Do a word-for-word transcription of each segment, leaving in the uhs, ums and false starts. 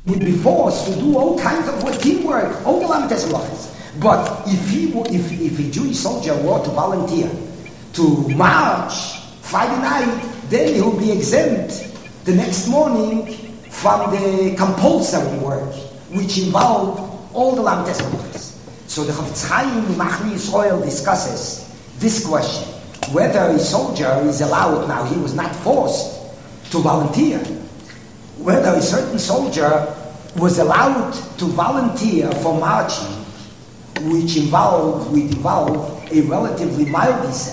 would be forced to do all kinds of work, teamwork, all the Lamites Melachos. But if he if if a Jewish soldier were to volunteer to march Friday night, then he will be exempt the next morning from the compulsory work, which involved all the Lamites Melachos. So the Chafetz Chaim Machli Yisrael discusses this question: whether a soldier is allowed, now he was not forced to volunteer, whether a certain soldier was allowed to volunteer for marching, which involved, would involve a relatively mild Isser,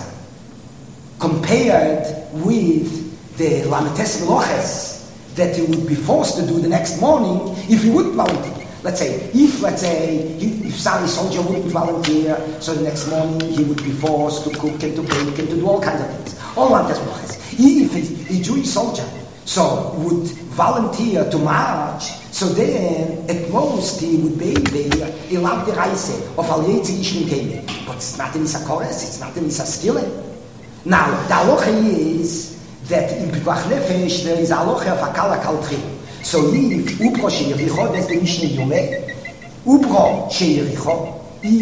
compared with the Lamites Melachos that he would be forced to do the next morning if he would volunteer. Let's say, if, let's say, he, if some soldier wouldn't volunteer, so the next morning he would be forced to cook and to bake and to do all kinds of things. All Lamites Melachos. If a, a Jewish soldier so would volunteer to march, so then at most he would be there, he loved the Reise of Al Yetzi Ish Min. But it's not in his Kores, it's not in his Skille. Now, the halacha is that in Pikuach Nefesh there is a halacha of Akala Kaltri. So if Ubro Sheiricho, that's the Mishnah Yomeh, Ubro Sheiricho,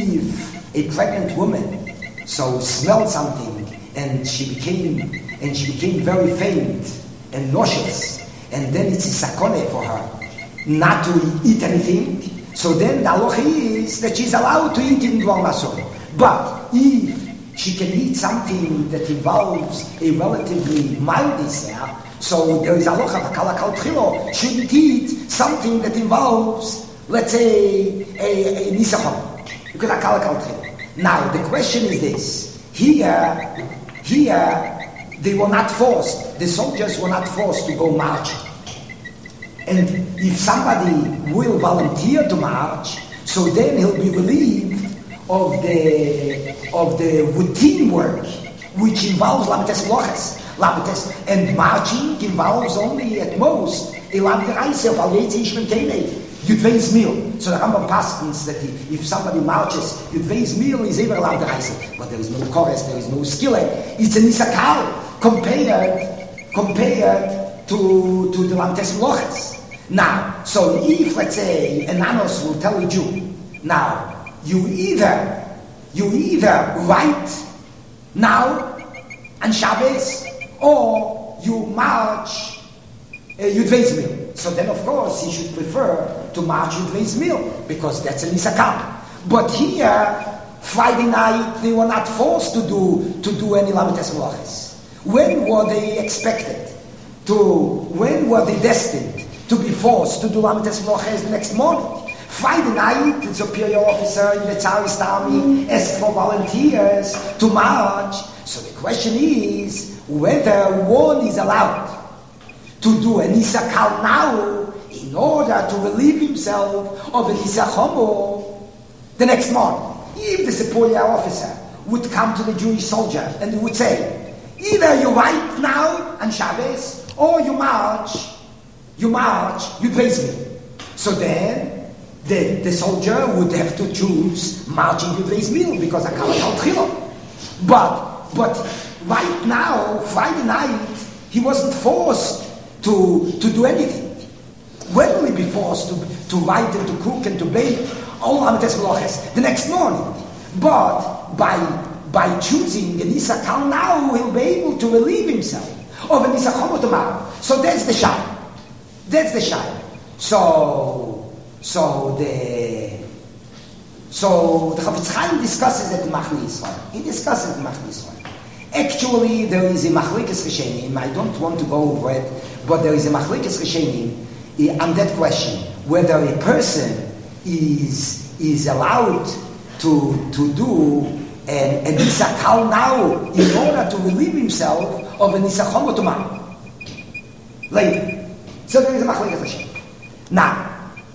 if a pregnant woman so smelled something and she became and she became very faint and nauseous, and then it's a sakone for her not to eat anything, so then the halacha is that she's allowed to eat in Dvar Masor. But if she can eat something that involves a relatively mild Isser, so there is a halacha of Akala Kal Tchilo, shouldn't eat something that involves, let's say, a, a Nisachon. Because Akala Kal Tchilo. Now, the question is this. Here, here, they were not forced, the soldiers were not forced to go marching. And if somebody will volunteer to march, so then he'll be relieved of the of the routine work, which involves Lamites Melachos. Lamites, and marching involves only at most a Lamite Reise of Al Yetzi Ish Min Yudvei's meal. So the Rambam paskins that if somebody marches, Yudvei's meal is ever Lamite Reise. But there is no chorus, there is no skille. It's an Isakal compared compared to to the Lamites Melachos. Now, so if, let's say, an Anos will tell a Jew, now, you either, you either write now on Shabbos, or you march uh, Yudvei's meal. So then, of course, he should prefer to march Yudvei's meal, because that's an Isakal. But here, Friday night, they were not forced to do, to do any Lamites Melachos. When were they expected to, when were they destined to be forced to do Lamites Melachos the next morning? Friday night, the superior officer in the Tsarist army asked for volunteers to march. So the question is whether one is allowed to do an Isakal now in order to relieve himself of an Isachomo the next morning. If the superior officer would come to the Jewish soldier and he would say, either you write now on Shabbos or you march You march, you praise me. So then, the, the soldier would have to choose marching you praise me because I can't tell But, but right now, Friday night, he wasn't forced to, to do anything. When will he be forced to, to write and to cook and to bake? All Lamites Melachos the next morning. But by, by choosing an Isakal now, he'll be able to relieve himself of an Isachomo tomorrow. So that's the shot. That's the shayla. So, so the, so the Chafetz Chaim discusses at the Machli Yisrael. He discusses at the Machli Yisrael. Actually, there is a Machlekes Rishonim. I don't want to go over it, but there is a Machlekes Rishonim on that question whether a person is is allowed to to do an, an Isakal now in order to relieve himself of an Isachomo tomorrow later. So there is a Machlekes Rishonim. Now,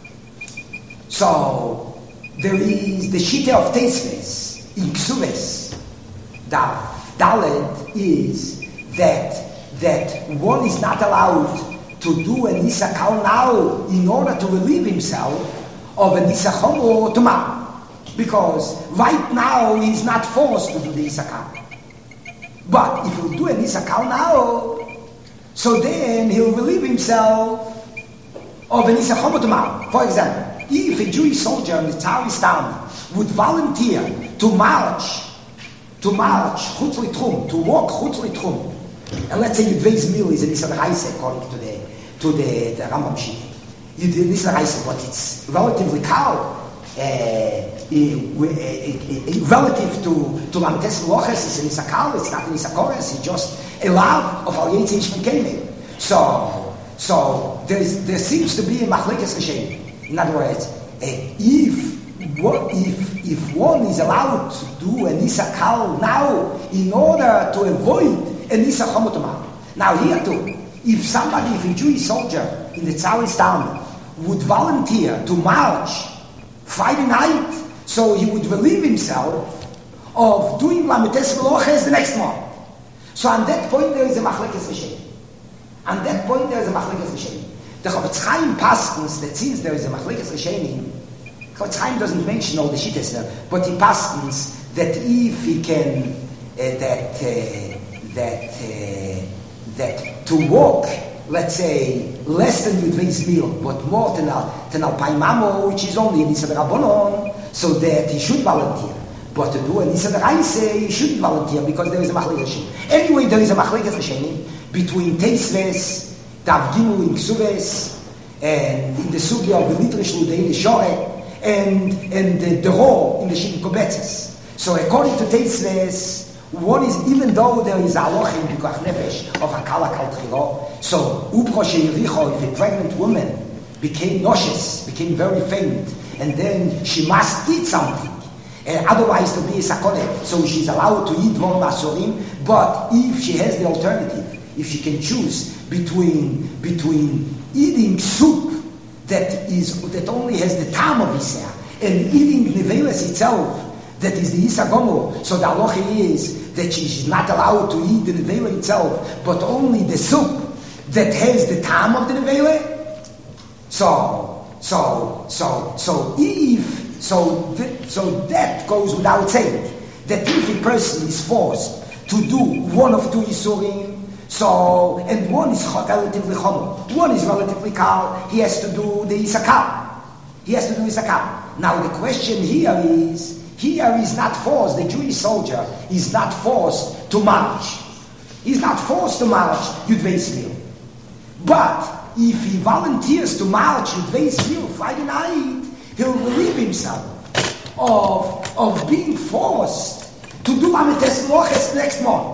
so there is the Shita of Tosfos in Ksuves. The Dalet is that that one is not allowed to do an Isakal now in order to relieve himself of an Isachomo tomorrow, because right now he is not forced to do the Isakal. But if he'll do an Isakal now, so then he'll relieve himself of an Isachomot tomorrow. For example, if a Jewish soldier in the Tsarist army would volunteer to march, to march, chutz litchum, to walk chutz litchum, and let's say Yudvei's meal is an Isar Reise, according to the to the, the Rambam Shita. Isar Reise, but it's relatively cold. Uh, uh, uh, relative to to Lamtes Loches, it's an Isakal, it's not an Isakores, it's just a love of Al Yetzi Ishmael. So, so there's, there seems to be a Machlekes Rishonim. In other words, uh, if what if if one is allowed to do an Isakal now in order to avoid an Isachomot tomorrow. Now here too, if somebody, if a Jewish soldier in the Tsarist army would volunteer to march Friday night, so he would relieve himself of doing Lamites Veloches the next morning. So on that point there is a Machlekes Rishonim. On that point there is a Machlekes Rishonim. The Chofetz Chaim paskens that since there is a Machlekes Rishonim, Chofetz Chaim doesn't mention all the shittas there, but he paskens that if he can, uh, that uh, that uh, that to walk, let's say, less than Yudvei's meal, but more than Al Paimamo, which is only an Issa Rabbanon, so that he should volunteer. But to do an Issa Reise, he shouldn't volunteer because there is a Machlekes Rishonim. Anyway, there is a Machlekes Rishonim between Teisves, Dav Gimel in Ksuves, and in the Sugya of the Litrish Ludei, the Shore, and, and the, the Ro in the Shin Kobetzes. So according to Teisves, one is, even though there is a halacha in Pikuach Nefesh of Hakala Kal Tchilo, so Upro Sheiricho, if a pregnant woman became nauseous, became very faint, and then she must eat something, uh, otherwise to be a sakone, so she's allowed to eat more masurim, but if she has the alternative, if she can choose between between eating soup that is that only has the tam of Isah and eating nevelas itself, that is the Isa Gomo, so the halacha is that she's not allowed to eat the nevela itself, but only the soup that has the tam of the nevela. So, so, so, so if, so, th- so that goes without saying, that if a person is forced to do one of two Isurim, so, and one is relatively chomer, one is relatively kal, he has to do the Isakal. He has to do Isakal. Now the question here is, here is not forced, the Jewish soldier is not forced to march. He's not forced to march Yudvei's meal. But if he volunteers to march Yudvei's meal Friday night, he'll relieve himself of, of being forced to do Amites Loches next morning.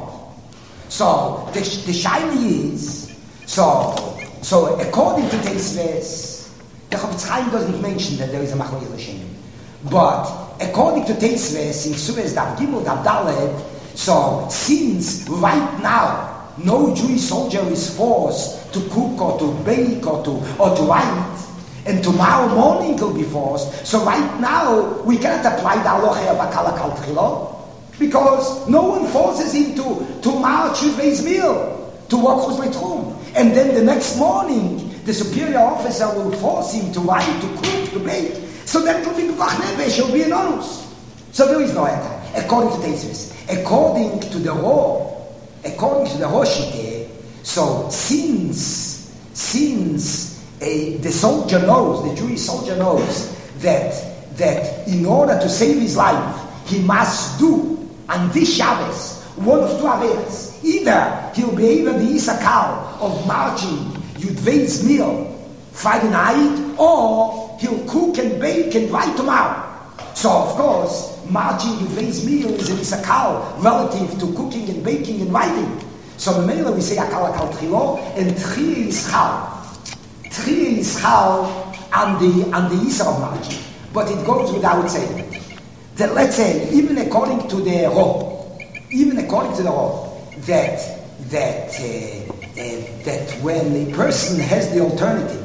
So the, the shaila is, so, so according to Teisves, the Chofetz Chaim doesn't mention that there is a Machlekes Rishonim. But according to Teisves in Ksuves Dav Gimel Dav Daled, so since right now no Jewish soldier is forced to cook or to bake or to or to write, and tomorrow morning he'll be forced, so right now we cannot apply the halacha of Hakala Kal Tchilo because no one forces him to, to march with his meal, to walk with Litchum. And then the next morning the superior officer will force him to write, to cook, to bake. So that will be Pikuach Nefesh, he'll be anonymous. So there is no answer, according to Teisves. According to the Ro, according to the Roshite, so since, since a, the soldier knows, the Jewish soldier knows that, that in order to save his life, he must do on this Shabbos one of two averas. Either he'll be able the Isakal of marching Yudvei's meal Friday night, or he'll cook and bake and write tomorrow. So, of course, marching Yudvei's meal is an Isakal relative to cooking and baking and writing. So, in Mela we say Hakala Kal Tchilo, and Tchiyah is Chal. Tchiyah is Chal on the, on the Isar of marching. But it goes without saying that, let's say, even according to the Ro, even according to the Ro, that, that, uh, uh, that when a person has the alternative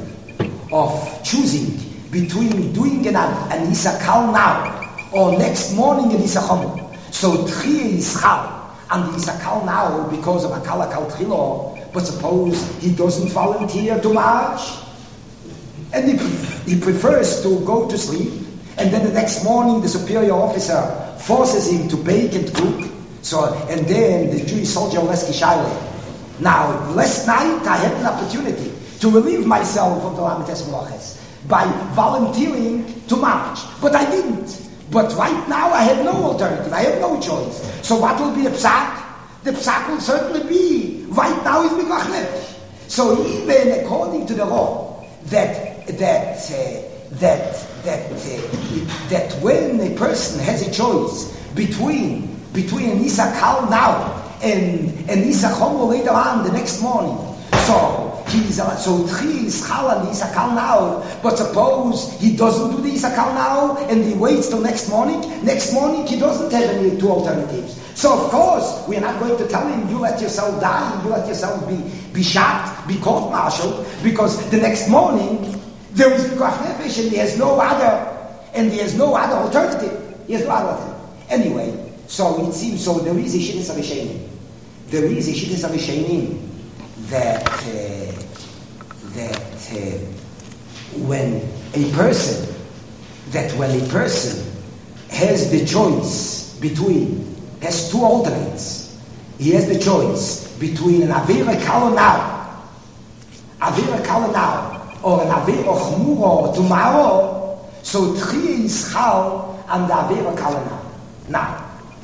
of choosing between doing an, an Isakal now or next morning an Isachom. So Tchiyah is Chal and the Isakal now because of Hakala Kal Tchilo, but suppose he doesn't volunteer to march and he, he prefers to go to sleep, and then the next morning the superior officer forces him to bake and cook. So, and then the Jewish soldier Leski Shaile. Now, last night I had an opportunity to relieve myself of the Lamites Melachos by volunteering to march. But I didn't. But right now I have no alternative. I have no choice. So what will be the psak? The psak will certainly be, right now is Pikuach Nefesh. So even according to the law, that that uh, that that uh, that when a person has a choice between between an Isakal now and an Isachomo later on the next morning, so he's uh, so three is Chal and Isakal now. But suppose he doesn't do the Isakal now and he waits till next morning. Next morning he doesn't have any two alternatives. So of course we are not going to tell him you let yourself die, you let yourself be be shot, be court-martialed, because the next morning there is Pikuach Nefesh and he has no other and he has no other alternative. He has no other alternative. Anyway, so it seems so there is a Shittas HaRishonim. There is a Shittas HaRishonim that uh, that uh, when a person that when a person has the choice between has two alternates, he has the choice between an Avira Kala now, Avira Kala now, or an Avira Chmura tomorrow, so Tchiyah is Chal and the Avira Kala now. Now,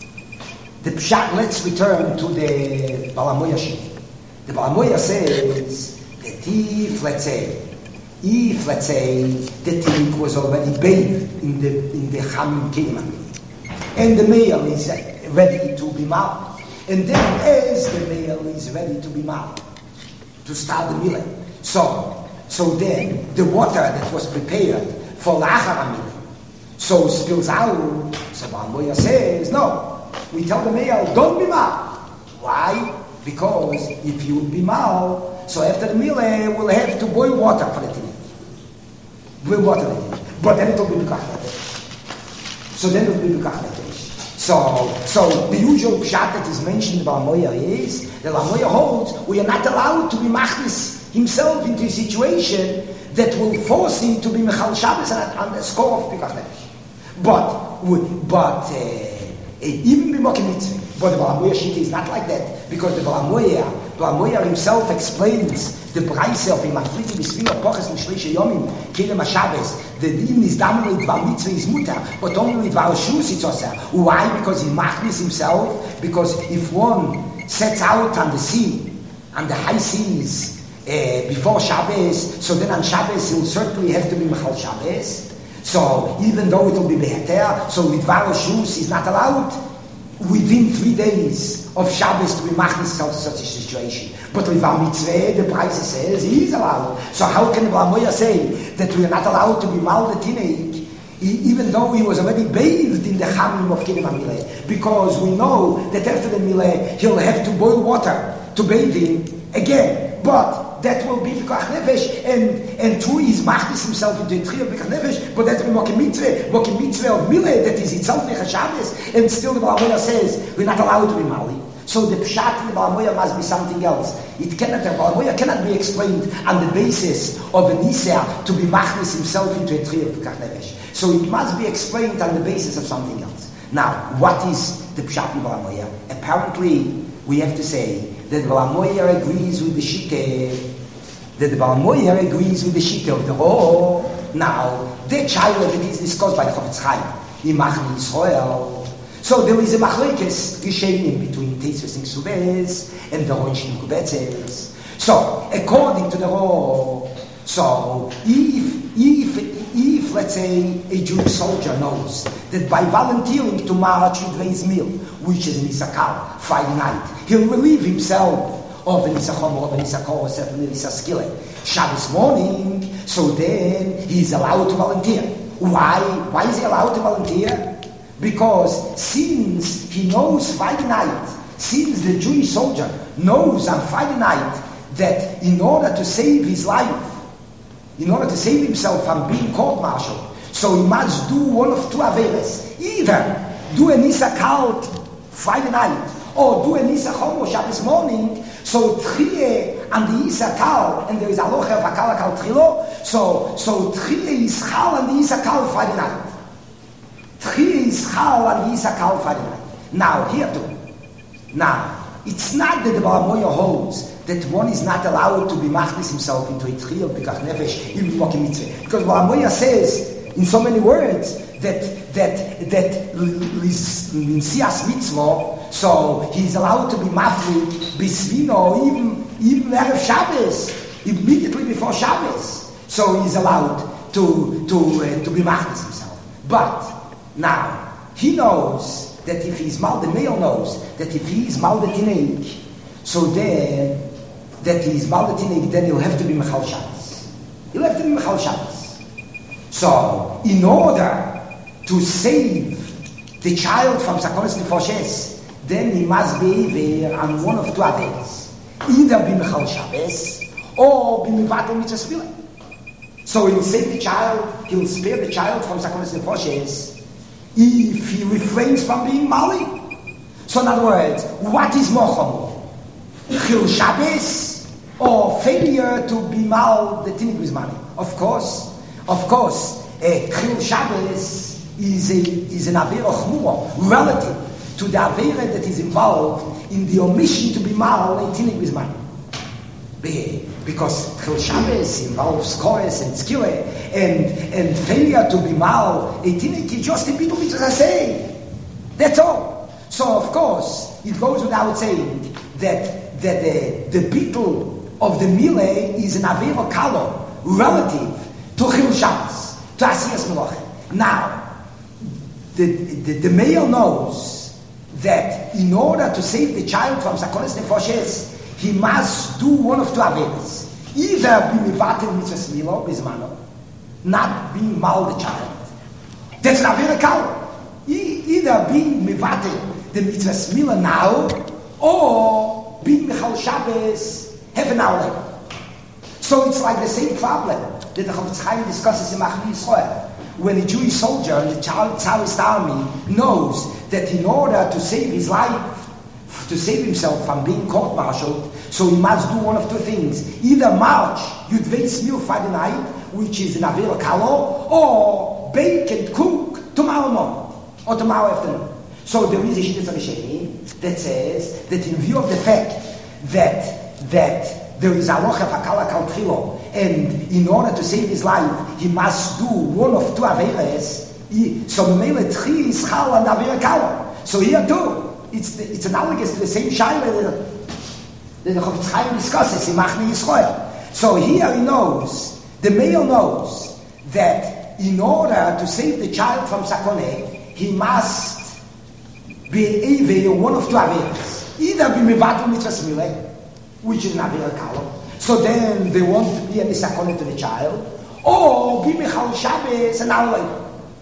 the Pshat, let's return to the Balamoya sheet. The Balamoya says that if, let's say, if, let's say, the tink was already bathed in the in the Chamim Kinimah, and the male is ready to be married, and then as the male is ready to be married, to start the millet, so so then the water that was prepared for Lachar HaMileh, so spills out. So Balamoya says, no, we tell the male, don't be married. Why? Because if you be married, so after the mileh, we'll have to boil water for the tinic. Boil water for the tinic. But then it will be Pikuach Nefesh. So then it will be Pikuach Nefesh. So, so the usual pshat that is mentioned by Balamoya is, the Balamoya holds, we are not allowed to be machnis himself into a situation that will force him to be Mechal Shabbos on the score of Pikuach Nefesh. But, but, uh, even B'mokim Mitzvah, but the Balamoya Shita is not like that, because the Balamoya, Balamoya himself explains the price of a Mafriti B'Svira Poches M'Shleisha Yomim Kedem HaShabbos. The din is damn L'Dvar Mitzvah is mutar, but only L'Dvar Shus it's also. Why? Because he machnis himself. Because if one sets out on the sea, on the high seas uh, before Shabbos, so then on Shabbos he'll certainly have to be Mechal Shabbos. So even though it will be better, so L'Dvar Shus is not allowed within three days of Shabbos to be machnis himself to such a situation. But L'Dvar Mitzvah, the price says he is allowed. So how can the Balamoya say that we are not allowed to be mal the teenage, even though he was already bathed in the Chamim of Kedem HaMileh? Because we know that after the Mileh, he'll have to boil water to bathe in again. But that will be Pikuach Nefesh, and and true he's machnis himself into a tree of Pikuach Nefesh, but that's the Mokim Mitzvah, Mokim Mitzvah of Mileh, that is itself Nechal Shabbos, and still the Balamoya says we're not allowed to be mali. So the pshat in the Balamoya must be something else. It cannot, the Balamoya cannot be explained on the basis of a Nisea to be machnis himself into a tree of Pikuach Nefesh. So it must be explained on the basis of something else. Now, what is the pshat in Balamoya? Apparently, we have to say that the Balamoya agrees with the Shita, that the Balamoya agrees with the Shita of the Ro. Now, the child that is discussed by the Chofetz Chaim, in Machni Yisrael. So there is a machlekes Rishonim between Tosfos and Ksubes and the Ronshim Kubetzes. So according to the Ro, so if if if let's say a Jewish soldier knows that by volunteering to march with his meal, which is an Issachar Friday night, he'll relieve himself of an Issachar, of an Issachar, or of an Issachar Shabbos morning. So then he's allowed to volunteer. Why? Why is he allowed to volunteer? Because since he knows Friday night, since the Jewish soldier knows on Friday night that in order to save his life, in order to save himself from being court-martialed, so he must do one of two averes. Either do an Issachar Friday night, or do an Issachar Shabbos morning, so Tchiyah and the Issachar, and there is Aloha of Akal Akal Tchilo, so, so Tchiyah is Chal and the Issachar Friday night. Tchiyah is Chal and the Issachar Friday night. Now, here too. Now, it's not that the Balamoya holds that one is not allowed to be machlis himself into a tchiyah b'kach nefesh even walking mitzvah. Because Balamoya says in so many words that that that Linsias mitzvah, so he's allowed to be mafli bisvino even even erev Shabbos, immediately before Shabbos. So he's allowed to to uh, to be machlis himself. But now he knows that if he's mal, the male knows that if he's mal the tineg, so then that he's mal the tineg, then he'll have to be mechal Shabbos. He'll have to be mechal Shabbos. So in order to save the child from sakonis nefoshes, then he must be on one of two averes, either be mechal Shabbos or be mivatel mitzvah spila. So he'll save the child, he'll spare the child from sakonis nefoshes if he refrains from being mali. So in other words, what is more chomer? Chil Shabbos or failure to be mal the tinik with money? Of course, of course, uh, Chil Shabbos is a is an avera chmura relative to the avera that is involved in the omission to be mal a tinik with money. Because Chil Shabbos involves chorus and skile, and and failure to be mal a tinik is just a bit of it, as I say. That's all. So of course it goes without saying that that the the beetle of the mile is an avera kalo relative to Chil Shabbos, to Asiyas Melachim. Now the, the the male knows that in order to save the child from sakonis nefoshes, he must do one of two averas. Either be mivatel mitzvah smilo bizmano, not being mal the child. That's an avera kal. E- either being mivatel the mitzvah smilo now, or being mechal Shabbos half an hour later. So it's like the same problem that the Chofetz Chaim discusses in Machli Yisrael. When a Jewish soldier in the Tsarist army knows that in order to save his life, to save himself from being court-martialed, so he must do one of two things. Either march Yudvei Smil Friday night, which is an Avera Kalo, or bake and cook tomorrow morning, or tomorrow afternoon. So there is a Shittas Rishonim that says that in view of the fact that that there is a Alocha Fakala Kaltrilo, and in order to save his life, he must do one of two Averes, so Mele Tchi is Chal and Avera Kalo. So here too, It's the, it's analogous to the same shaila that the Chofetz Chaim discusses in Machli Yisrael. So here he knows, the male knows, that in order to save the child from sakoneh, he must be ave one of two averas. Either be mevatel mitzvah smileh, which is an avera kalo, so then there won't be any sakoneh to the child, or be mechal Shabbos an hour later.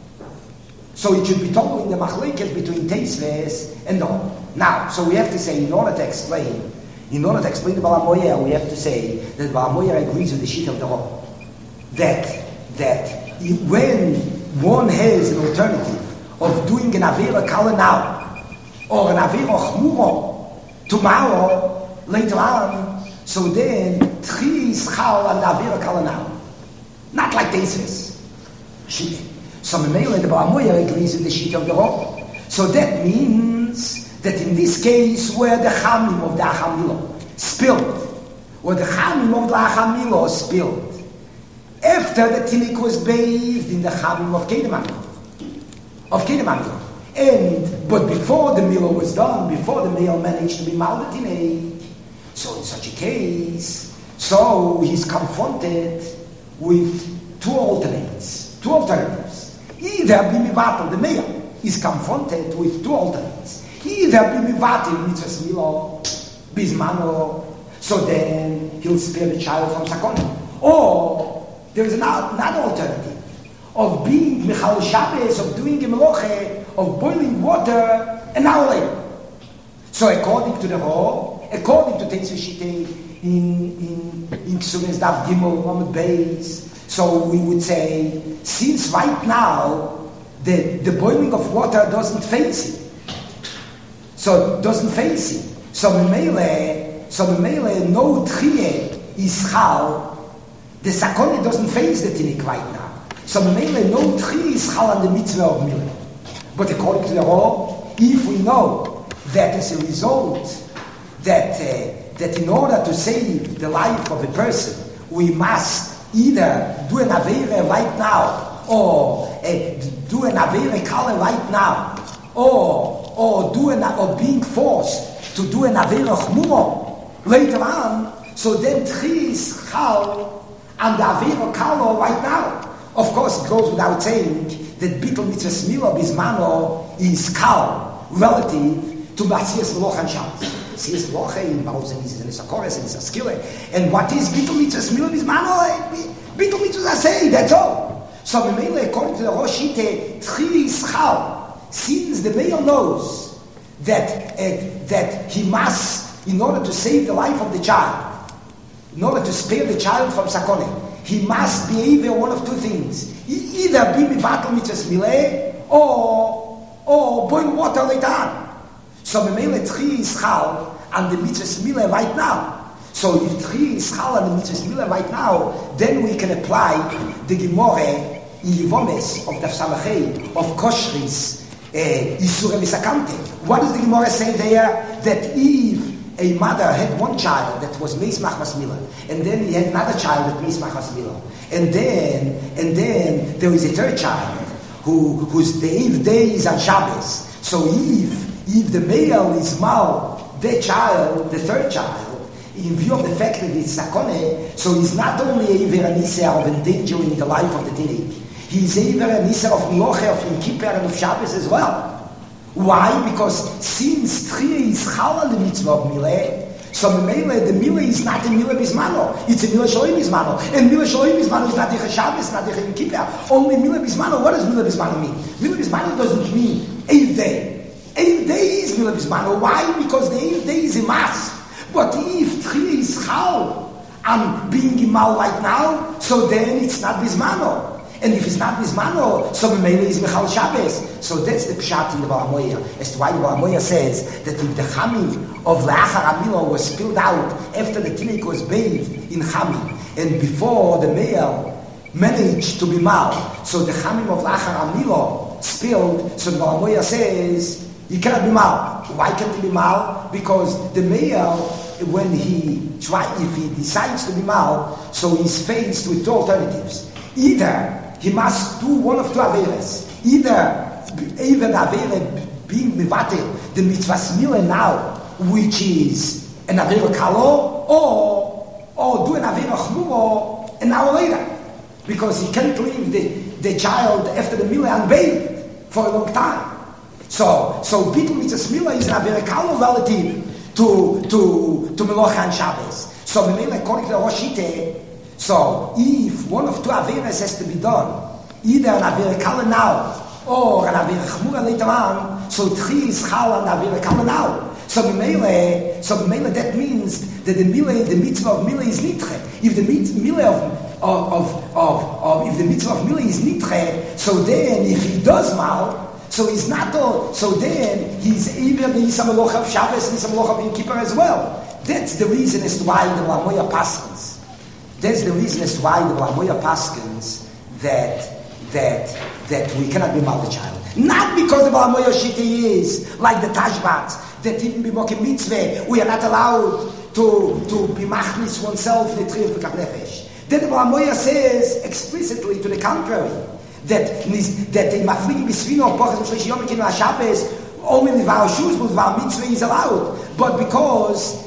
So it should be told in the machlekes between Teisves and the Hom. Now, so we have to say, in order to explain, in order to explain the Balamoyer, we have to say that Balamoyer agrees with the sheet of the Hom. That, that when one has an alternative of doing an Avera Kala now, or an Avera Chmuro tomorrow, later on, so then, Tchi Schal and Avera Kala now. Not like Teisves. Sheet. So Memele the Balamoyer agrees with the sheet of the Hom. So that means that in this case, where the Chamim of the Achamilo spilled, where the Chamim of the Achamilo spilled, after the Tinik was bathed in the Chamim of Kedemamilo, of Kedemamilo, and but before the Milo was done, before the male managed to be mal the Tinik, so in such a case, so he's confronted with two alternates, two alternatives. Either be mivatel, the male is confronted with two alternates. Either be mivatel mitzvah smilo, bismano, so then he'll spare the child from sakonim. Or there is another, another alternative of being mechal Shabbos, of doing a meloche, of boiling water an hour later. So according to the law, according to Teisves Shitei in in in Ksugas Daf Gimel Lamed Beis, so we would say, since right now the, the boiling of water doesn't face it, so it doesn't face it. So Memele, so Memele, no Tchiyeh is Chal. The Sakone doesn't face the Tinik right now. So Memele, no Tchiyeh is Chal on the mitzvah of Milah. But according to the law, if we know that as a result that uh, that in order to save the life of a person, we must either do an Aveira right now, or uh, do an Aveira Kala right now, or or do an or being forced to do an Aveira Chmuro later on. So then Tchi is Chal and the Aveira Kala right now. Of course, it goes without saying that Bittul Mitzvah Smila Bismano is Kal relative to Matziyas Melocha and Shabbos. Matziyas Melocha in Baruch is in Sakores and is a skiller. And what is Bittul Mitzvah Smila Bismano? Bittul Mitzvah Asay, that's all. So according to the Rosh Shite, Tchi is Chal. Since the male knows that uh, that he must, in order to save the life of the child, in order to spare the child from Sakone, he must be either one of two things. He either be Mivatal Mitzvah Smileh or or boil water later on. So Memele Tchi is Chal and the Mitzvah Smileh right now. So if Tchi is Chal and the Mitzvah Smileh right now, then we can apply the Gemara in Yivomes of Daf Samachei of Koshris Yisure Misakante. What does the Gemara say there? That if a mother had one child that was Meismach Masmila, and then he had another child that Meismach Masmila, and then and then there is a third child who whose the eighth day is on Shabbos. So if if the male is mal, the child, the third child, in view of the fact that it's Sakone, so he's not only a Veranisa of endangering the life of the teenage, he's a Veranisa of Miloche, of Yom Kippur, and of Shabbos as well. Why? Because since Tchiyah is Chalal the mitzvah of Mileh, so Mileh, the Mileh is not a Mileh Bismano, it's a Mileh Sholim Bismano. And Mileh Sholim Bismano is not a Shabbos, not a Yom Kippur. Only Mileh Bismano. What does Mileh Bismano mean? Mileh Bismano doesn't mean eighth day. Eighth day is Mileh Bismano. Why? Because the eighth day is a mass. But if Tchiyah is Chal, I'm being Imal right now, so then it's not Bismano. And if it's not Bismano, so Memele is Michal Shabbos. So that's the pshat in the Balamoya. As to why the Balamoya says that if the Chamim of Leachar Amilo was spilled out after the Tinnik was bathed in Chamim, and before the male managed to be mal, so the Chamim of Leachar Amilo spilled, so the Balamoya says, you cannot be mal. Why can't he be mal? Because the male, when he try, if he decides to be mal, so he's faced with two alternatives. Either he must do one of two averes. Either even avere being mivatel the mitzvah smila now, which is an avere kalo, or or do an avere chmuro an hour later, because he can't leave the, the child after the milah unbathed for a long time. So so bittul mitzvah smila is an avere kalo relative to to to melocha and Shabbos. So according to the Rosh Shite, so if one of two averes has to be done, either an avere kala now or an avere chmura later on, so tchi is chal an avere kala now. So b'meile, so b'meile that means that the mile, the mitzvah of mile is nitche. If the mile of of of, of, of if the mitzvah of mile is nitche, so then if he does mal, so he's not all. So then he's either the Yisam Meloch of Shabbos and Yisam Meloch of Yom Kippur as well. That's the reason as to why the Lamoya paskins. That's the reason as to why the Lamoya paskins that that that we cannot be mal the child. Not because the Lamoya Shita is like the Tashbat, that even be mokim mitzvah, we are not allowed to to be machnis oneself the tree of the nefesh. Then the Lamoya says explicitly to the contrary, that that in maflig bisvino pochas shlishi yom kin Shabbos only the var shus but var mitzvah is allowed. But because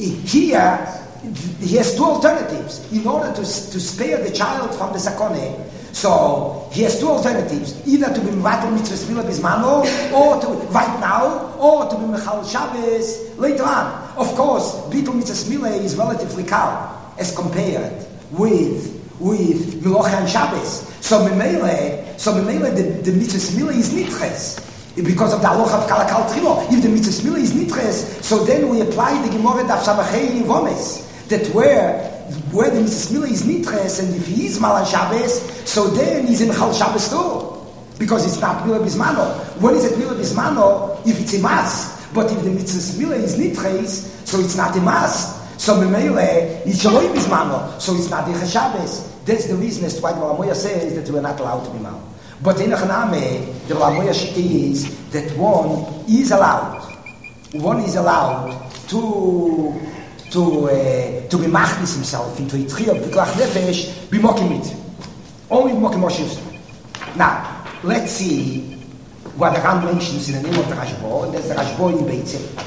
here he has two alternatives in order to to spare the child from the sakone. So he has two alternatives: either to be mivatel mitzvah smila bismano, or to right now, or to be mechal Shabbos later on. Of course, bittul mitzvah smila is relatively calm as compared with with Melocha and Shabbos. So Memele, so Memele, the, the mitzvah smila is nitches because of the halacha of kalakal trilo. If the mitzvah smila is nitches, so then we apply the Gemara daf samachei yivomes, that where where the mitzvah smila is nitches, and if he is mal on Shabbos, so then he's in Chal Shabbos too, because it's not mila bismano. When is it mila bismano? If it's a mas, but if the mitzvah smila is nitches, so it's not a mas. So Memele, it's shaloi bismano, so it's not a Shabbos. That's the reason as to why the Lamoya says that we are not allowed to be mal. But in Achaname, the Lamoya Shiti is that one is allowed. One is allowed to to uh, to be machnis himself into a tree of Pikuach Nefesh, be mokim mitzvah. Only mokim Moshe. Now, let's see what the Ram mentions in the name of the Rashbo, and there's the Rashbo in Beit Zeh.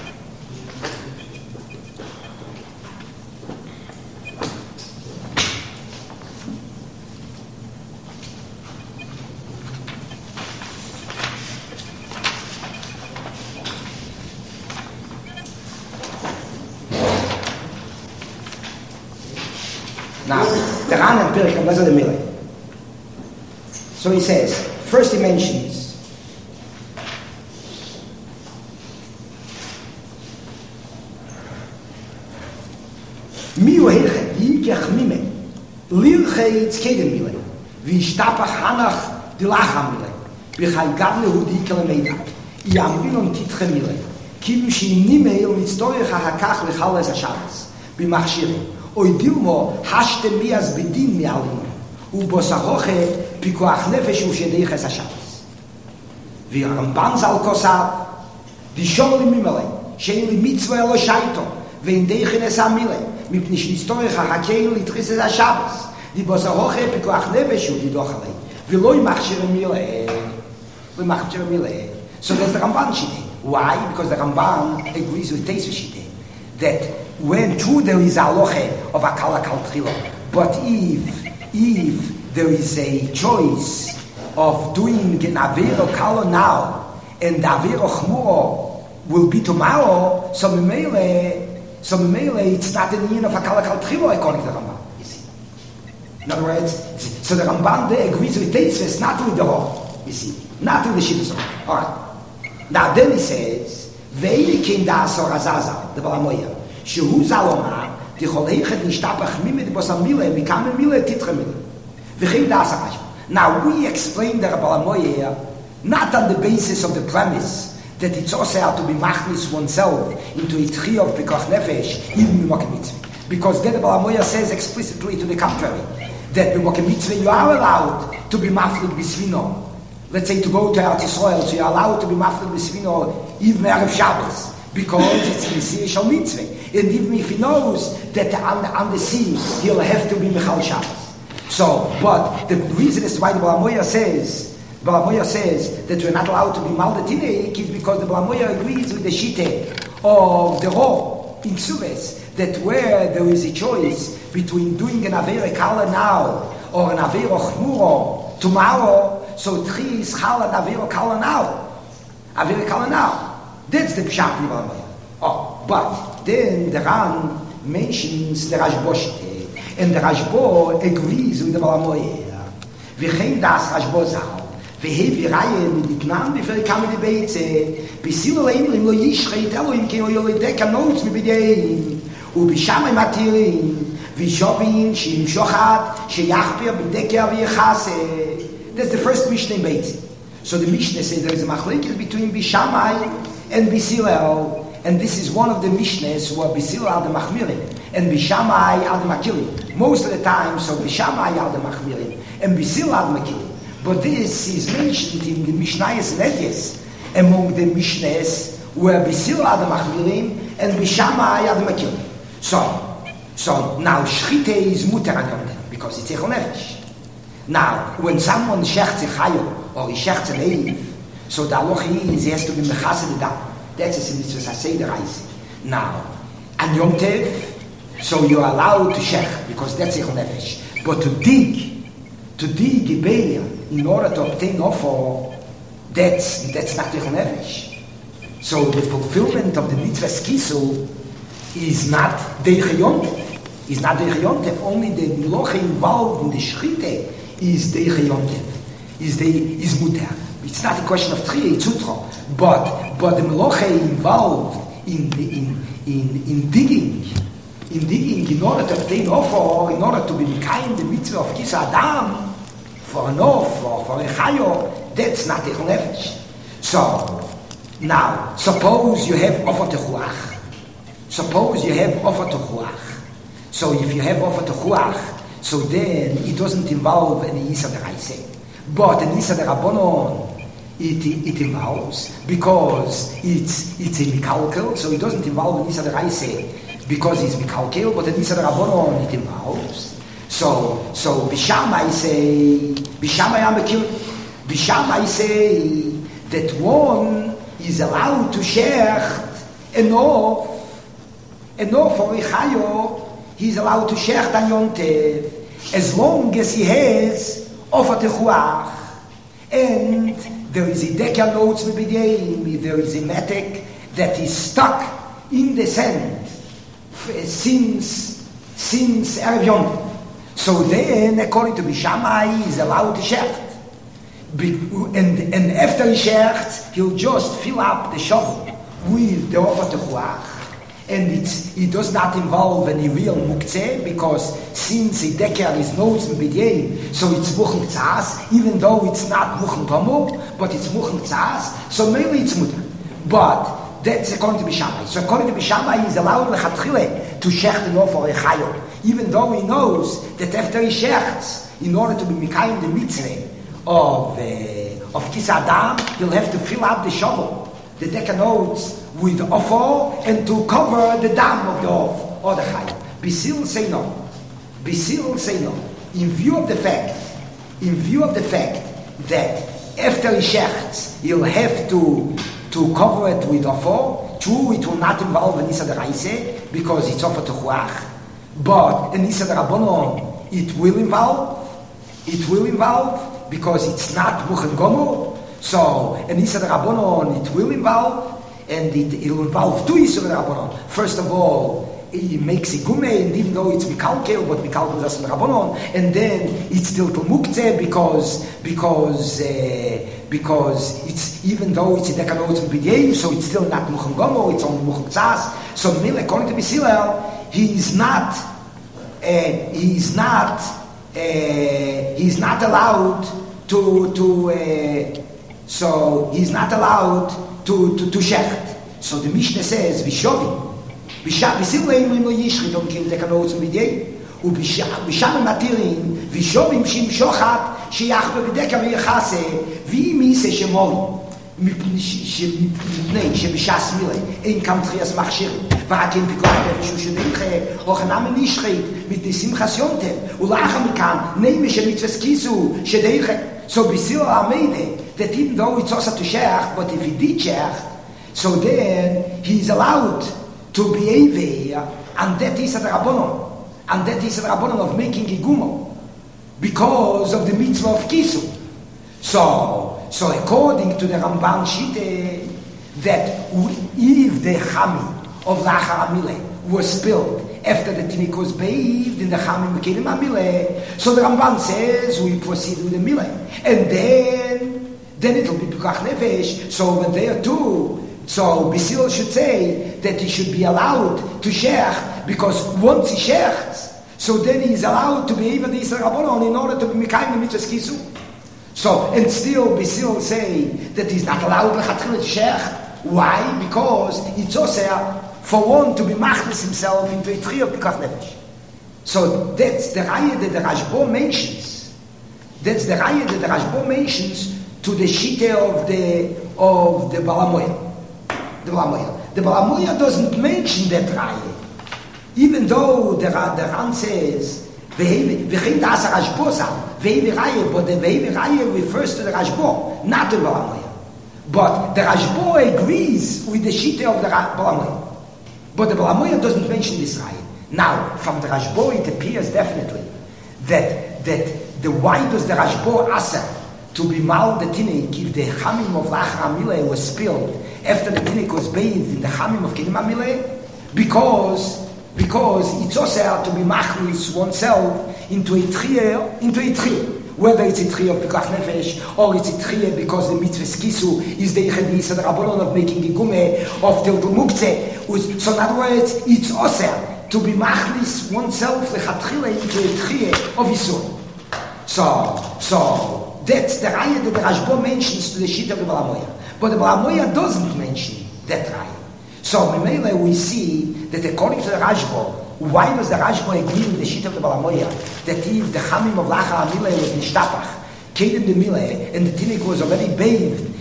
Now, the Ran and Pirkei Avos the Miller. So he says, first he mentions Mi oheche yikech mime lilchei tzkedem mile v'ishtapach hanach dilacham mile b'chai gadle hu dikel meida yambilon titche mile kilu shinimei mitztorech ha'hakach l'chales ha'shabes b'machshirim oy dilmo hashte mias bedin mi'alim ubosachoche pikuach nefesh u'shedeiches ha'shabes v'Ramban zal kosav dishom li mimele shein li mitzvah elo shaito ve'in deichen es ha'mile מפני שהיסטוריה חכינו להתחיס את השבס דיבוסה הוכי פיקוח נפש הוא דידוח עלי ולא ימכשיר מילה לא ימכשיר מילה so that's the Ramban shite. Why? Because the Ramban agrees with Teisva shite that when true there is a halacha of a kala kal tchila, but if if there is a choice of doing an avero kala now and the avero chmuro will be tomorrow, so memele So Mele, it's not in the yin of a kala kal tchilo according to the Ramban, you see. In other words, so the Ramban there agrees with Teisves, not with the Roch, you see, not with the Shibazor. All right. Now then he says, Ve'ili kin da'asor azaza, the Balamoya, shehu zalomar, di choleichet nishtapach mimet bosam mile, mikame mile titre mile. V'chim da'asor ashma. Now we explain the Balamoya here, not on the basis of the premise that it's also how to be machnis oneself into a tree of Pikuach Nefesh, even b'mokem mitzvah. Because then the Balamoya says explicitly to the contrary, that b'mokem mitzvah you are allowed to be maflid b'svino. Let's say to go to Eretz Yisrael, so you're allowed to be maflid b'svino even Erev Shabbos, because it's in the sea shal mitzvah. And even if he knows that on the, on the sea he'll have to be Michal Shabbos. So, but the reason is why the Balamoya says Balamoya says that we're not allowed to be maldatinei is because the Balamoya agrees with the shite of the Ro in Suez, that where there is a choice between doing an avera kala now or an avera chmuro tomorrow, so tchi is chala an avera kala now, avera kala now. That's the pshat in Balamoya. Oh, but then the Ran mentions the Rashbo shite, and the Rashbo agrees with the Balamoya. V'chein das Rashbo zal. והביא ראיה מדקנן בפרק כמה דבייצה בסיל אלוהים לא ישחית אלוהים כי הוא יולדק הנוץ מבדיין ובשם הם עתירים ושובים שימשוך עד שיחפר בדקר ויחסה. That's the first Mishnah in Beit. So the Mishnah says there is a machlekes between Bishamai and Bisilel, and this is one of the Mishnahs where Bisilel are the Machmirim and Bishamai are the Makilim. Most of the time, so Bishamai are the Machmirim and Bisilel are the Makilim. But this is mentioned in the Mishnayos and Edyes, among the Mishnahs where Bisil are the Machmirim and Bishamai are the Makilim. So, so now Shchite is muter on Yom Tov because it's Echol Nefesh. Now, when someone shechts a chayo or he shechts an eiv, so the halacha is he has to be mechased the dam. That's a mitzvah seder Isaac. Now, on Yom Tov, so you're allowed to shech because that's Echol Nefesh. But to dig, to dig a belia in order to obtain offer, that's that's not Echol Nefesh. So the fulfillment of the mitzvah skisu is not Deiche Yom Tov. Is not Deiche Yom Tov. Only the miloche involved in the shchite is Deiche Yom Tov. Is the is muter. It's not a question of Tchiyei Tzutro, but but the miloche involved in in in in digging, in digging in order to obtain offer, in order to be mekayim the mitzvah of Kisa Adam, for an off or for a chayo, that's not Echol Nefesh. So, now, suppose you have offer techuach. Suppose you have offer techuach. So if you have offer techuach, so then it doesn't involve any Isa Deraise. But an Isa Derabonon, it, it involves, because it's it's a mikalkel, so it doesn't involve an Isa Deraise because he's Mikalkel, but the Nisa Rabbanon it involves. So, so Bishamai say, Bishamai Amakil, Bishamai say that one is allowed to shecht enough, enough for Ichayo, he's allowed to shecht on Yom Tev, as long as he has Ofer Techuach, and there is a Dekia notes Mebidyeim, there is a Metek that is stuck in the sand since, since Erev Yom Tev. So then, according to Bishamai, he's allowed to shecht. And, and after he shechts, he'll just fill up the shovel with the Ofer Techuach. And it's, it does not involve any real muktzeh, because since the deker is notes and b'dyei, so it's muchen tzas, even though it's not muchen tomo, but it's muchen tzas, so maybe it's mutter. But that's according to Bishamai. So according to Bishamai, he's allowed lechatchile to shecht enough for a chayo, even though he knows that after he shechts, in order to be mikayim the mitzvah of uh, of kisadam, he'll have to fill up the shovel, the deker notes, with offer, and to cover the dam of the off or the chayyim. Bisil say no. Bisil say no. In view of the fact, in view of the fact that after he shechts, he'll have to to cover it with offer. True, it will not involve an Nisa Deraise because it's offer to chuach, but an Nisa Derabonon it will involve. It will involve because it's not muchen gomo. So an Nisa Derabonon it will involve. And it will involve two Yisur Rabbanon. First of all, he makes a gume, and even though it's Mikalkel, but Mikalkel is also Rabbanon, and then it's still Muktzeh because because uh, because it's even though it's a Dekanot B'Yei, so it's still not Muchen Gomo, it's only Muchen Tzas. So according to Bisilel, he is not uh, he is not uh, he is not allowed to to uh, so he's not allowed to to to shecht. So the Mishnah says vishovim bisham bisilei lo yishchit on kim dekanot b'dei u bisham bisham matirin vishovim shim shochat sheyachbe b'deka v'yachase v'imi se shemol mipnei shebishas milei ein kam trias machshir v'akim pikor b'shu shedeiche ochanam nishchit mit simchas yontev u lachem kan neime shemitzvas kisu shedeiche. So Bisil Ameide, that even though it's also to shecht, but if he did shecht, so then he is allowed to be Eiveh, and that is a Rabbanon, and that is a Rabbanon of making Igumo, because of the mitzvah of Kisu. So, so according to the Ramban Shite, that if the Chami of Lachar Amile was spilled after the Tinnik was bathed in the Chamim Kelim Amile, so the Ramban says we proceed with the Mile, and then then it will be Pekach Nefesh. So over there too, so Bisil should say that he should be allowed to shecht, because once he shechts, so then he is allowed to be even the Yisrael Rabbanon in order to be Mekayim the Mitzvahs Kisu. So, and still Bisil say that he's not allowed to shecht. Why? Because it's also for one to be machlis himself into a tree of Pekach Nefesh. So that's the raya that the Rashbo mentions. That's the raya that the Rashbo mentions to the shite of the of the Balamoya. The Balamoya. The Balamoya doesn't mention that raya, even though the the Ran says v'chein das Rashbo sam v'hevi raya, but the v'hevi raya refers to the Rashbo, not the Balamoya. But the Rashbo agrees with the shite of the Balamoya. But the Balamoya doesn't mention this raya. Now, from the Rashbo, it appears definitely that that the why does the Rashbo asa to be mal the tinnik if the chamim of Lachar Amile was spilled after the tinnik was bathed in the chamim of Kelim Amile? Because because it's also to be machlis oneself into a tree, into a tree. Whether it's a tree of Pekach Nefesh or it's a tree because the mitzvah Kisu is the Ichadis and the Rabbanon of making a gume of Tiltul Muktzeh. So in other words, it's also to be machlis oneself lechatchila into a tree of Yisur. So, so that's the raya that the Rashbo mentions to the sheet of the Balamoya. But the Balamoya doesn't mention that raya. So Mimele we see that according to the Rashbo, why does the Rashbo agree with the sheet of the Balamoya that if the Chamim of Lachar Amile was nishtapach, Kedim the Mile, and the Tinnik was already bathed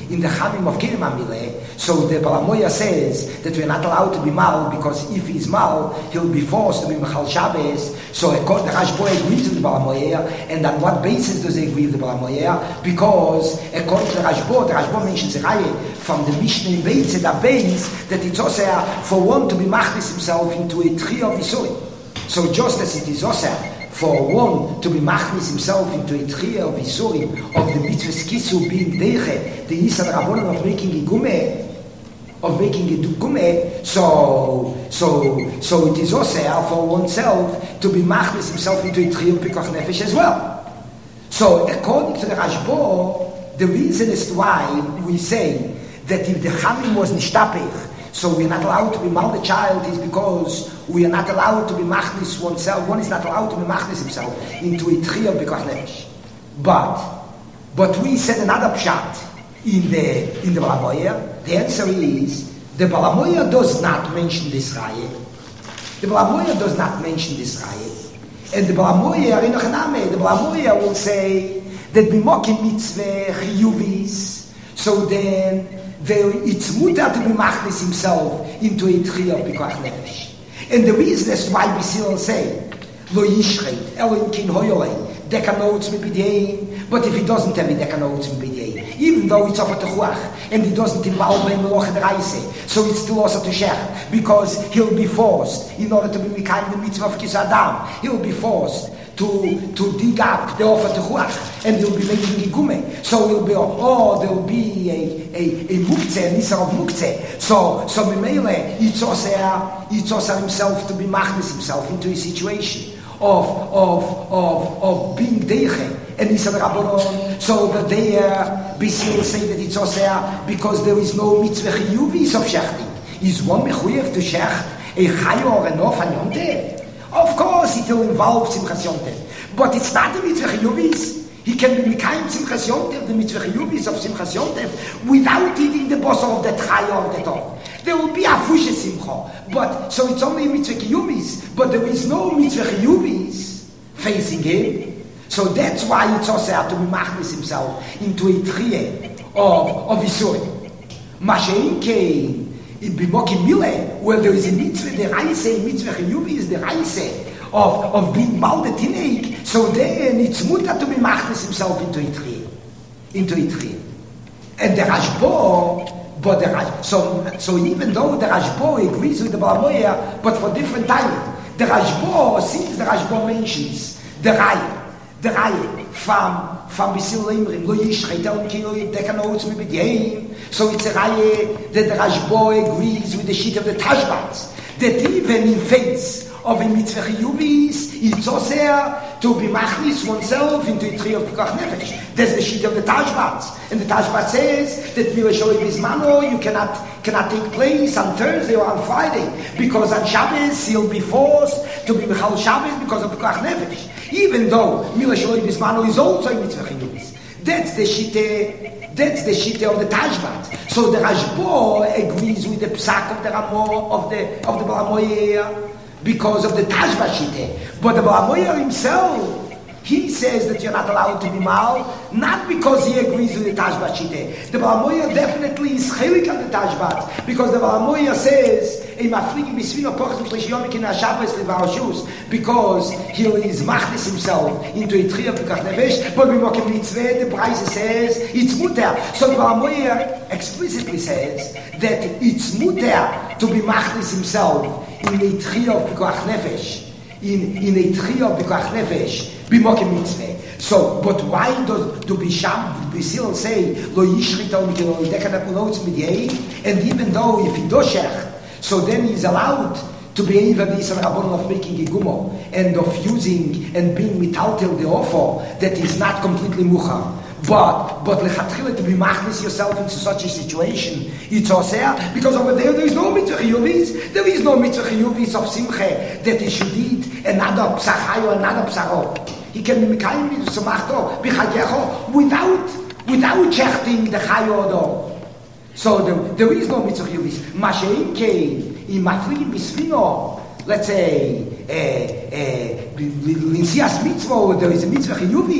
in the Chamim of Kirim Amileh. So the Balamoya says that we're not allowed to be mal, because if he's mal, he'll be forced to be Mechal Shabbos. So the Rashbo agrees with the Balamoya, and on what basis does he agree with the Balamoya? Because according to the Rashbo, the Rashbo mentions a Chaye from the Mishnah in Beitze, the base, that it's also for one to be machlis himself into a tree of Yisurim. So just as it is also for one to be machlis himself into a tree of Yisurim, of the mitzvahs kisu being deiche, the Yisad Rabbanon of making a gumeh, of making a gumeh, so, so, so it is also for oneself to be machlis himself into a tree of Pikuach Nefesh as well. So according to the Rashbo, the reason as to why we say that if the Chamim was nishtapech, so we're not allowed to be mal the child, is because we are not allowed to be machlis oneself. One is not allowed to be machlis himself into a tree of Pikuach Nefesh. But, but we said another pshat in the in the Balamoya. The answer is the Balamoya does not mention this raya. The Balamoya does not mention this raya, and the Balamoya the Balamoya will say that b'mokim mitzvah chiyuvis. So then, it's mutar to be machlis himself into a tree of Pikuach Nefesh. And the reason is why we still say, Lo yishchet, elo kin hoyolei, dekanotes mibidyein, but if he doesn't have a dekanotes mibidyein, even though it's offered to chuach, and he doesn't involve in meloch and reise, so it's still also to shech, because he'll be forced, in order to be mekayim the mitzvah of kisadam, he'll be forced to to dig up the offer to chuach, and he'll be making a gume. So he'll be, oh, there'll be a a a muktzeh, an isar of muktzeh. So so memele, it's also it's also himself to be machnis himself into a situation of of of of being deiche and isar rabbanon. So over there, Bisi will say that it's also because there is no mitzvah chiyuvis of shechting. Is one mechuyev to shecht a chayo or an off and yontev? Of course, it will involve Simchas Yontev, but it's not the mitzvah chiyuvis. He can be Mikayim Simchas Yontev, the mitzvah chiyuvis of Simchas Yontev, without eating the bosom of that chaya or that off. There will be a fushe simcha, but so it's only mitzvah chiyuvis, but there is no mitzvah chiyuvis facing him. So that's why it's also had to be machlis himself into a tree of of Yisurim. Mashein came. In Bimokim Mile, where there is a mitzvah, the Raise, mitzvah chiyuvi is the Raise of, of being baldetinig, so then it's mutter to be machlis himself into a tree. Into a tree. And the Rashbo, but the Rashbo, so, so even though the Rashbo agrees with the Balamoya, but for different time, the Rashbo, since the Rashbo mentions the Raya, the Raya from from Bisil Leimrim, Lo Yishchet El Kilo Dekanotes Mibidyeim. So it's a Raya that the Rashbo agrees with the sheet of the Tashbats, that even in face of a mitzvah chiyuvis, it's also to be machlis oneself into a tree of Pikuach Nefesh. There's the sheet of the Tashbats, and the Tashbat says that Milashoi Bismano, you cannot cannot take place on Thursday or on Friday, because on Shabbos he'll be forced to be Mechal Shabbos because of Pikuach Nefesh. Even though Milashoi Bismano is also a mitzvah chiyuvis. That's the sheet. That's the sheet of the Tashbat. So the Rashbo agrees with the psak of the Ramo of the of the Balamoya, because of the Tashba Shite. But the Balamoya himself, he says that you're not allowed to be mal, not because he agrees with the Tashba Shite. The Balamoya definitely is chelik on the Tashbat, because the Balamoya says, because he is machlis himself into a tree of Pikuach Nefesh, but b'mokem mitzveh, the Braise says, it's muter. So the Balamoya explicitly says that it's muter to be machlis himself in a tree of Pikuach Nefesh, in, in a tree of Pikuach Nefesh, b'mokem mitzveh. So, but why does do Bisham Bisil say Lo Yishchit El Kilo Dekanotes Mibidyein? And even though if he doshech, so then he's allowed to be even this rabbanon of making a gumo and of using and being mitaltel the offer that is not completely muchar. But but lechatchila to be machlis yourself into such a situation, it's also because over there there is no mitzvah chiyuvis. There is no mitzvah chiyuvis of simche that he should eat another psachayo, another psaro. He can be mekayim b'samachto b'chayecho without without chechting the chayo. So there, there is no mitzvah chiyuvis. Mashein came in mafligim bisvino. Let's say linsias mitzvah, there is a mitzvah chiyuvis.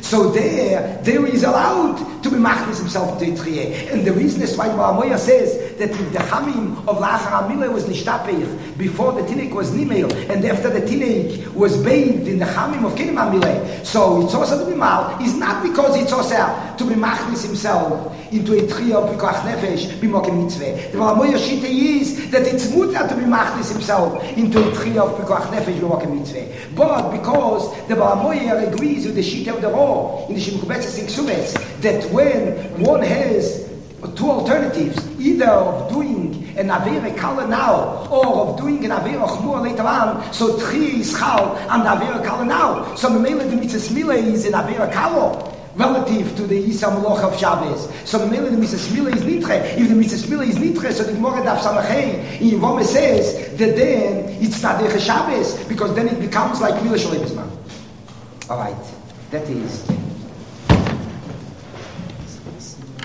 So there, there is allowed to be machlis himself into a triye. And the reason is why Balamoya says that if the chamim of Lachar HaMilah was nishtapich, before the tinik was nimel, and after the tinik was bathed in the chamim of Kenim HaMilah, so it's also to be mal, is not because it's also to be machlis himself into a triye of Pikuach Nefesh, b'mokem mitzveh. The Balamoya shita is that it's mutar to be machlis himself into a triye of Pikuach Nefesh, b'mokem mitzveh. But because the Balamoya agrees with the shita of the Ro, in the Shimkubetzes in Ksumes, that when one has two alternatives, either of doing an Avera Kala now, or of doing an Avera Chmur later on, so Tchi is Chal and Avera Kala now. So Memele the Mitzvah Smila is an Avera Kala relative to the Yisa Moloch of Shabbos. So Memele the Mitzvah Smila is Nitre. If the Mitzvah Smila is Nitre, so the Gemara Daf Samachei in Yevome says that then it's not the Shabbos, because then it becomes like Mila Shalibisman. Alright, that is.